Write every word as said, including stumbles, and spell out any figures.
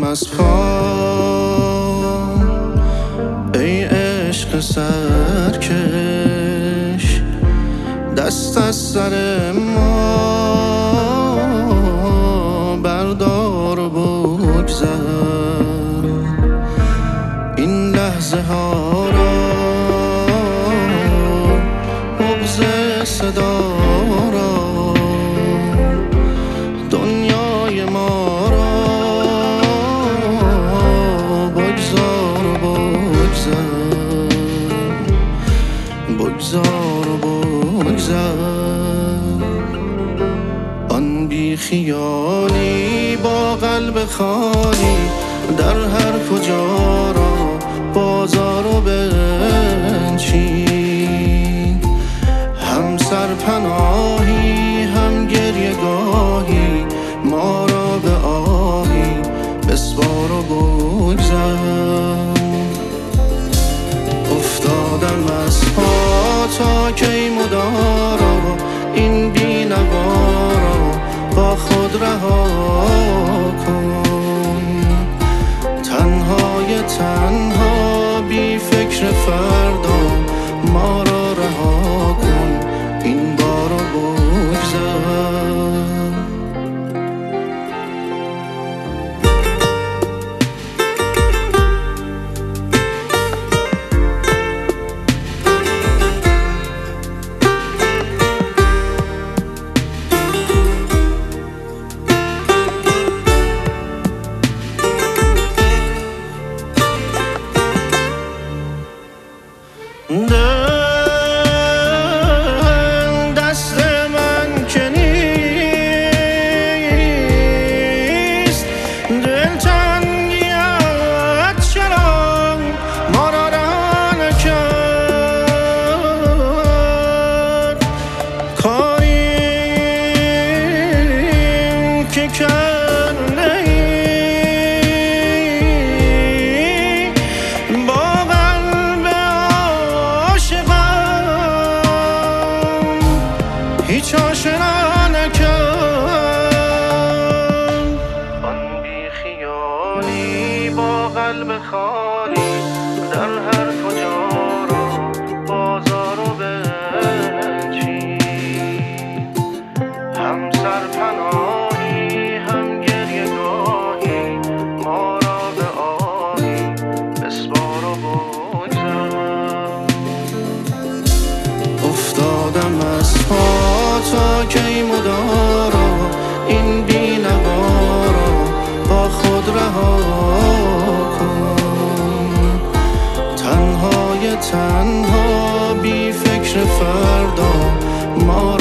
از پا ای عشق سرکش، دست از سر ما بردار و بگذر. این لحظه ها را بغض صدا را دنیای ما را بگذار و بگذر، بگذار و بگذر. آن بی خیالی با قلب خالی در هر کجا را بازار و بنشین. هم سرپناهی هم گریه گاهی ما را به آهی بسپار و بگذر. افتادم از پا تا کی مدارا این بی نوا را با خود رها کن. تنهای تنها بی فکر فردا ما را رها کن، این بار رو بگذر. دست من که نیست دلتنگیت چرا ما را رها نکرد. کاری که کرده ای با هیچ آشنا نکرد. آن بی خیالی با قلب خالی در هر کجا را بازار و بنشین. هم سرپناهی هم گریه گاهی ما را به آهی بسپار و بگذر. افتادم از پا تا کی مدارا این بی نوا را با خود رها کن. تنهای تنها بی فکر فردا ما